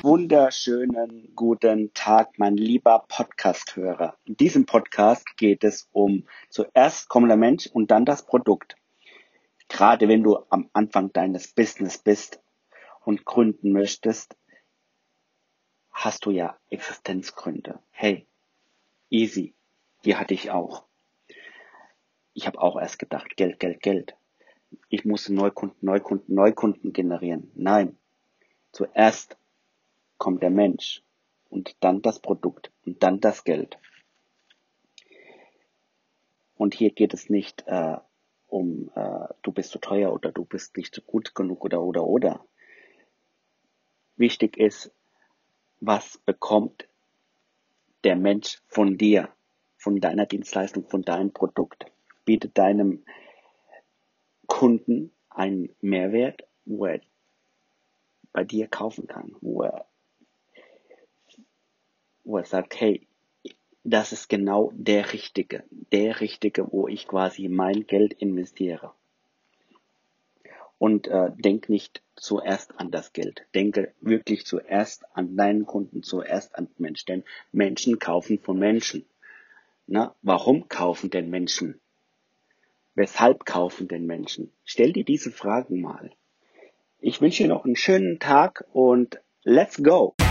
wunderschönen guten Tag, mein lieber Podcast-Hörer. In diesem Podcast geht es um zuerst kommt der Mensch und dann das Produkt. Gerade wenn du am Anfang deines Business bist und gründen möchtest, hast du ja Existenzgründe. Hey, easy, die hatte ich auch. Ich habe auch erst gedacht, Geld, Geld, Geld. Ich muss Neukunden generieren. Nein, zuerst kommt der Mensch und dann das Produkt und dann das Geld. Und hier geht es nicht um, du bist zu teuer oder du bist nicht so gut genug oder. Wichtig ist, was bekommt der Mensch von dir, von deiner Dienstleistung, von deinem Produkt. Biete deinem Kunden einen Mehrwert, wo er bei dir kaufen kann, wo er sagt, hey, das ist genau der Richtige, wo ich quasi mein Geld investiere. Und denk nicht zuerst an das Geld. Denke wirklich zuerst an deinen Kunden, zuerst an den Menschen. Denn Menschen kaufen von Menschen. Na, warum kaufen denn Menschen? Weshalb kaufen denn Menschen? Stell dir diese Fragen mal. Ich wünsche dir noch einen schönen Tag und let's go!